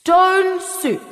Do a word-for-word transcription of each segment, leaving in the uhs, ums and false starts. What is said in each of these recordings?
Stone soup.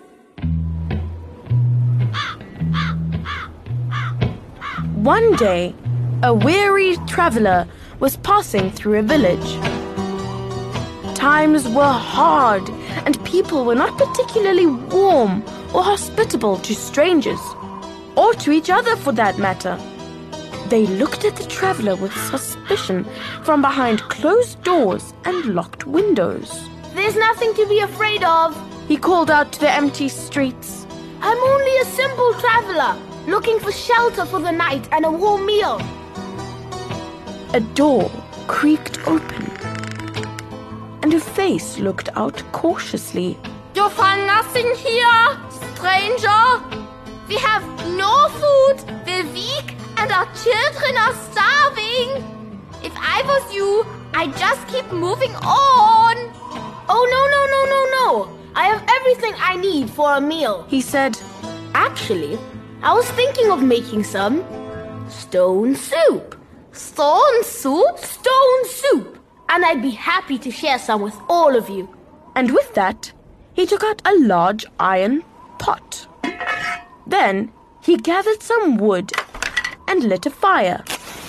One day, a weary traveller was passing through a village. Times were hard, and people were not particularly warm or hospitable to strangers, or to each other for that matter. They looked at the traveller with suspicion from behind closed doors and locked windows. "There's nothing to be afraid of," he called out to the empty streets. "I'm only a simple traveller, looking for shelter for the night and a warm meal." A door creaked open, and a face looked out cautiously. "You find nothing here, stranger? We have no food, we're weak, and our children are starving. If I was you, I'd just keep moving on." "Oh, no, no, no, no, no. I have everything I need for a meal," he said. "Actually, I was thinking of making some stone soup. Stone soup? Stone soup. And I'd be happy to share some with all of you." And with that, he took out a large iron pot. Then he gathered some wood and lit a fire.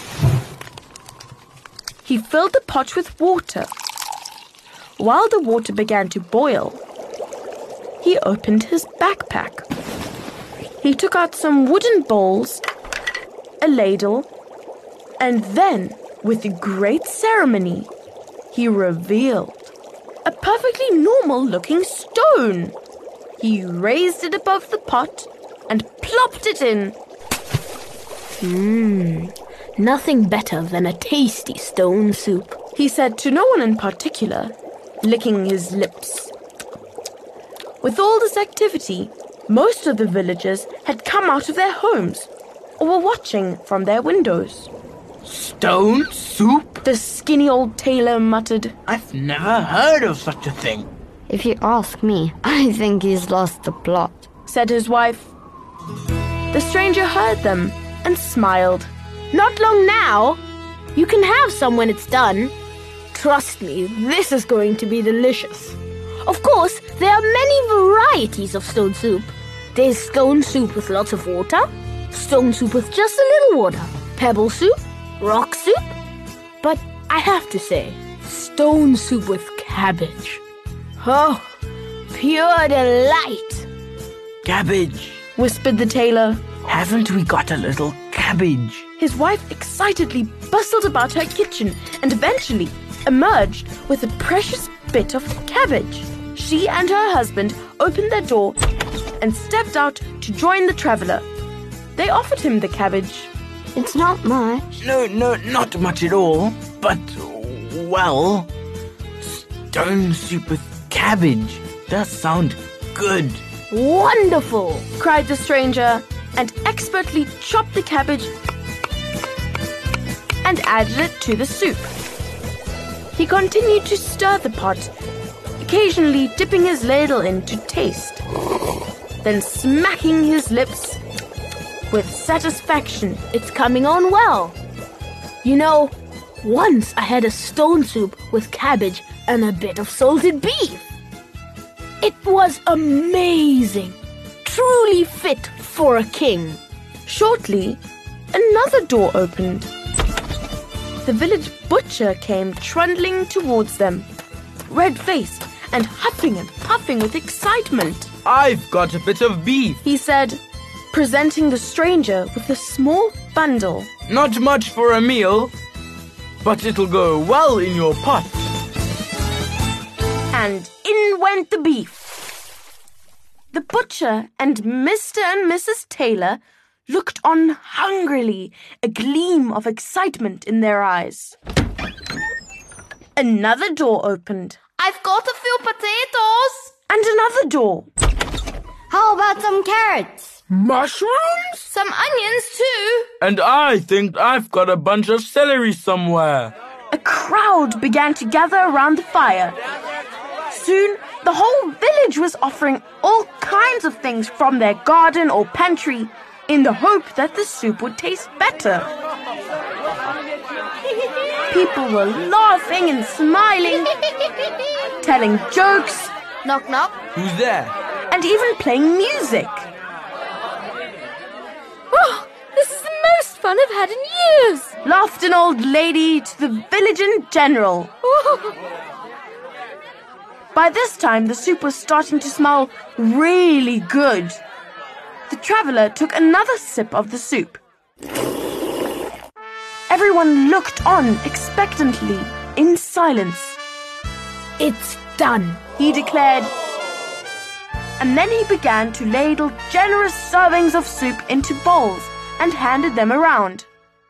He filled the pot with water. While the water began to boil, he opened his backpack. He took out some wooden bowls, a ladle, and then, with great ceremony, he revealed a perfectly normal-looking stone. He raised it above the pot and plopped it in. Mmm, nothing better than a tasty stone soup, he said to no one in particular, licking his lips. With all this activity, most of the villagers had come out of their homes or were watching from their windows. "Stone soup?" the skinny old tailor muttered. "I've never heard of such a thing." "If you ask me, I think he's lost the plot," said his wife. The stranger heard them and smiled. "Not long now. You can have some when it's done. Trust me, this is going to be delicious. Of course, there are many varieties of stone soup. There's stone soup with lots of water, stone soup with just a little water, pebble soup, rock soup. But I have to say, stone soup with cabbage. Oh, pure delight." "Cabbage," whispered the tailor. "Haven't we got a little cabbage?" His wife excitedly bustled about her kitchen and eventually emerged with a precious bit of cabbage. She and her husband opened their door and stepped out to join the traveller. They offered him the cabbage. "It's not much." No, no, not much at all. But, well, stone soup with cabbage does sound good." "Wonderful!" cried the stranger, and expertly chopped the cabbage and added it to the soup. He continued to stir the pot, occasionally dipping his ladle in to taste, then smacking his lips with satisfaction. "It's coming on well. You know, once I had a stone soup with cabbage and a bit of salted beef. It was amazing, truly fit for a king." Shortly, another door opened. The village butcher came trundling towards them, red-faced and huffing and puffing with excitement. "I've got a bit of beef," he said, presenting the stranger with a small bundle. "Not much for a meal, but it'll go well in your pot." And in went the beef. The butcher and Mister and Missus Taylor looked on hungrily, a gleam of excitement in their eyes. Another door opened. "I've got a few potatoes." And another door. "How about some carrots?" "Mushrooms?" "Some onions too." "And I think I've got a bunch of celery somewhere." A crowd began to gather around the fire. Soon, the whole village was offering all kinds of things from their garden or pantry in the hope that the soup would taste better. People were laughing and smiling, telling jokes Knock, knock. Who's there? and even playing music. Oh, this is the most fun I've had in years. Laughed an old lady to the village in general. By this time, the soup was starting to smell really good. The traveller took another sip of the soup. Everyone looked on expectantly, in silence. It's done, He declared. And then he began to ladle generous servings of soup into bowls and handed them around.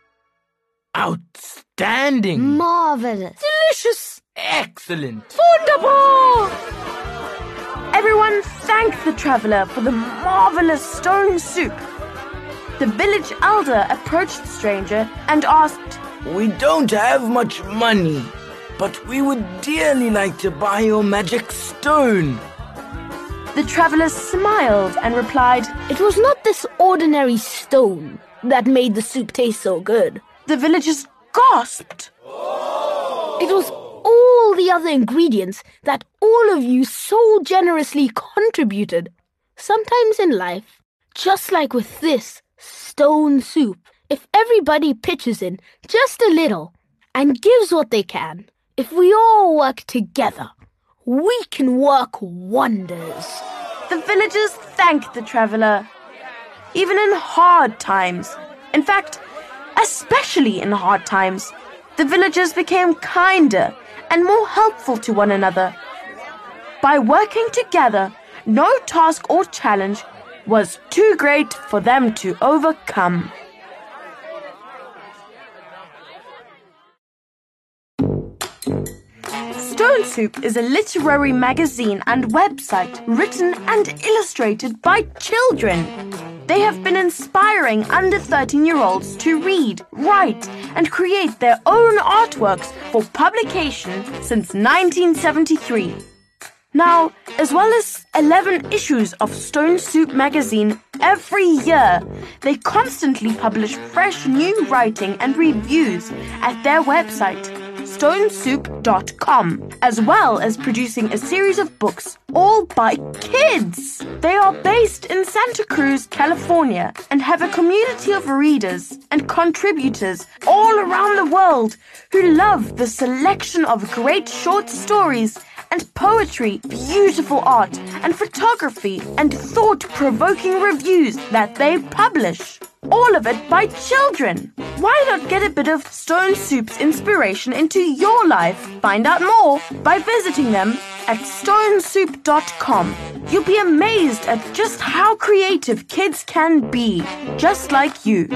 Outstanding! Marvelous. delicious, Excellent! wonderful. Everyone thanked the traveller for the marvelous stone soup. The village elder approached the stranger and asked, We don't have much money, but we would dearly like to buy your magic stone. The traveller smiled and replied, It was not this ordinary stone that made the soup taste so good. The villagers gasped. It was all the other ingredients that all of you so generously contributed. Sometimes in life, just like with this stone soup, if everybody pitches in just a little and gives what they can, if we all work together, we can work wonders. The villagers thanked the traveller, even in hard times. In fact, especially in hard times, the villagers became kinder and more helpful to one another. By working together, no task or challenge was too great for them to overcome. Stone Soup is a literary magazine and website written and illustrated by children. They have been inspiring under thirteen-year-olds to read, write, and create their own artworks for publication since nineteen seventy-three. Now, as well as eleven issues of Stone Soup magazine every year, they constantly publish fresh new writing and reviews at their website, stone soup dot com, as well as producing a series of books all by kids. They are based in Santa Cruz, California, and have a community of readers and contributors all around the world who love the selection of great short stories and poetry, beautiful art, and photography, and thought-provoking reviews that they publish. All of it by children. Why not get a bit of Stone Soup's inspiration into your life? Find out more by visiting them at stone soup dot com. You'll be amazed at just how creative kids can be, just like you.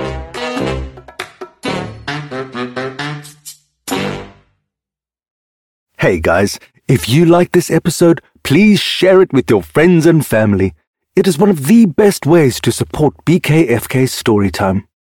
Hey guys, if you like this episode, please share it with your friends and family. It is one of the best ways to support B K F K Storytime.